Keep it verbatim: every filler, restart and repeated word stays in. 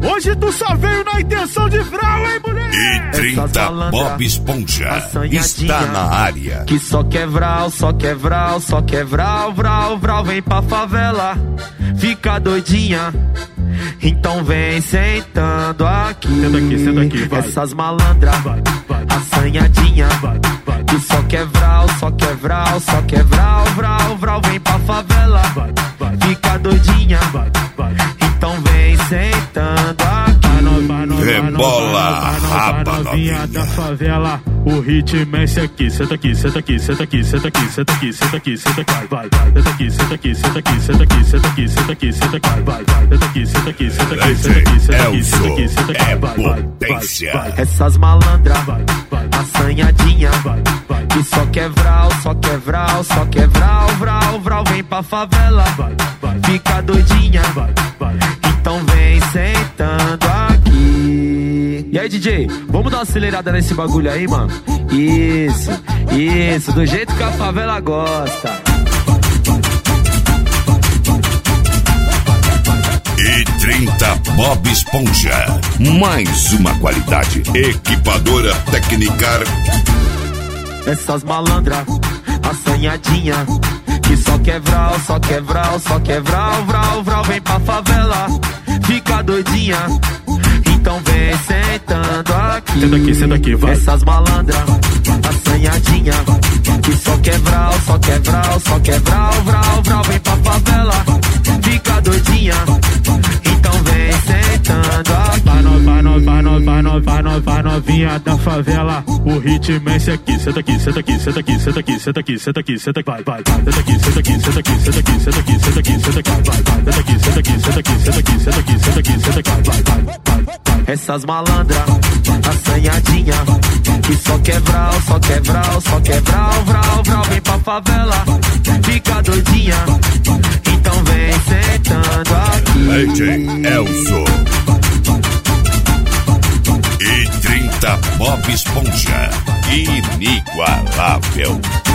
Hoje tu só veio na intenção de vral, hein, moleque? E trinta Bob Esponja está na área. Que só quer vral, só quer vral, só quer vral, vral, vral. Vem pra favela, fica doidinha. Então vem sentando aqui. Senta aqui, senta aqui, vai. Essas malandras, assanhadinha. Que só quer vral, só quer vral, só quer vral, vral, vral. Vem pra favela, fica doidinha. Então vem sentando aqui. Rebola a raba novinha da favela. O ritmo é esse aqui. Senta aqui, senta aqui, senta aqui, senta aqui, senta aqui, senta aqui, senta aqui, vai, vai. Senta aqui, senta aqui, senta aqui, senta aqui, senta aqui, senta aqui, senta aqui, vai, vai. Senta aqui, senta aqui, senta aqui, senta aqui, senta aqui, senta aqui, senta aqui, vai, vai, vai. Essas malandras, assanhadinha. Que só quer vral, só quer vral, só quer vral, vral, vral. Vem pra favela, fica doidinha. Então vem sentando aqui. E aí, D J, vamos dar uma acelerada nesse bagulho aí, mano? Isso, isso, do jeito que a favela gosta. E trinta Bob Esponja. Mais uma qualidade. Equipadora Tecnicar. Essas malandras, assanhadinha. Que só quer vral, só quer vral, só quer vral, vral, vral. Vem pra favela, fica doidinha. Então vem sentando aqui. Senta aqui, senta aqui, vai. Essas malandras, assanhadinha. Que só quer vral, só quer vral, só quer vral, vral, vral. Vem pra favela, fica doidinha. Então vem sentando aqui. Vai, no, vai, no, vai, no, vai, no, vai, no, vai, novinha da favela. O ritmo é esse aqui. Senta aqui, senta aqui, senta aqui, senta aqui, senta aqui, senta aqui, senta aqui, vai, vai. Senta aqui, senta aqui, senta aqui, senta aqui, senta aqui, senta aqui, senta aqui, vai, vai. Senta aqui, senta aqui, senta aqui, senta aqui, senta aqui, senta aqui, senta aqui, vai, vai, vai. Essas malandras, assanhadinha. Que só quer vral, só quer vral, só quer vral, vral, vral. Vem pra favela, fica doidinha. Então vem sentando aqui. D J Elzo. E trinta Bob Esponja. Inigualável.